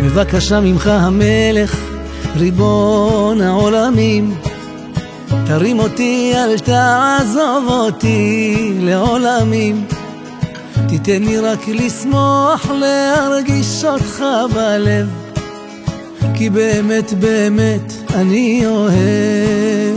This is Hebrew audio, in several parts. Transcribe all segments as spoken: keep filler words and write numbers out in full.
בבקשה ממך המלך, ריבון העולמים, תרים אותי, אל תעזוב אותי לעולמים. תיתן לי רק לשמוח, להרגיש אותך בלב, כי באמת באמת אני אוהב.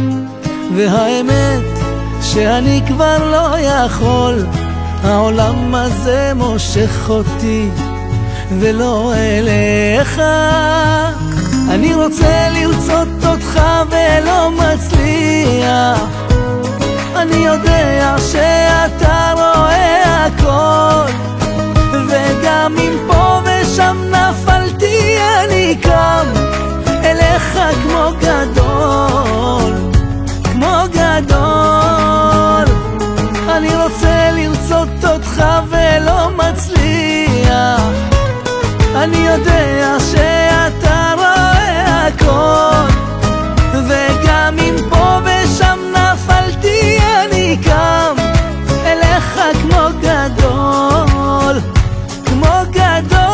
והאמת שאני כבר לא יכול, העולם הזה מושך אותי ולא אליך. אני רוצה לרצות אותך ולא מצליח, אני יודע שאתה רואה הכל, וגם אם פה ושם נפלתי אני קם אליך כמו גדול, כמו גדול. אני רוצה לרצות אותך ולא מצליח, אני יודע שאתה רואה הכל, וגם אם פה ושם נפלתי אני קם אליך כמו גדול, כמו גדול.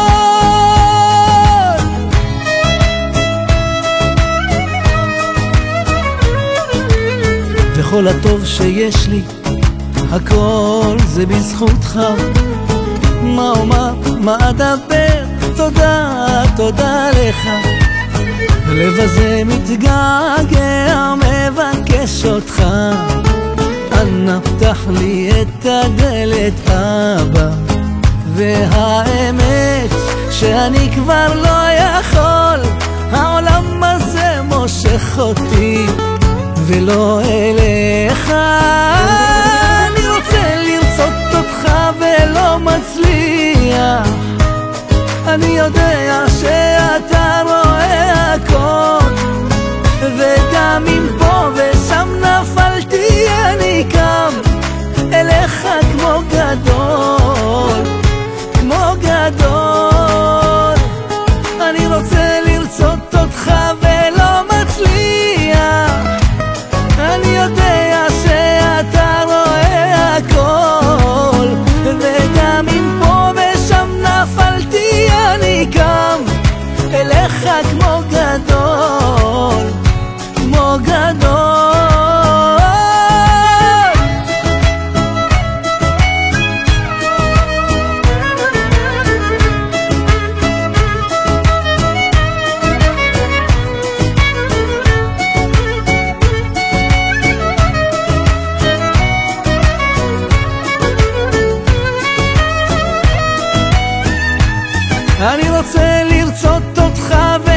וכל הטוב שיש לי, הכל זה בזכותך. מה אומר, מה אדבר, תודה, תודה לך. הלב הזה מתגעגע, מבקש אותך, אנא פתח לי את הדלת אבא. והאמת שאני כבר לא יכול, העולם הזה מושך אותי ולא אליך. אני רוצה לרצות אותך ולא מצליח, אני יודע שאתה רואה הכל, וגם אם פה ושם נפלתי אני קם אליך כמו גדול, כמו גדול. אני רוצה לרצות אותך ולא מצליח, אני יודע שאתה רואה הכל, וגם אם פה ושם נפלתי אני קם אליך כמו גדול, כמו גדול. אני רוצה לרצות אותך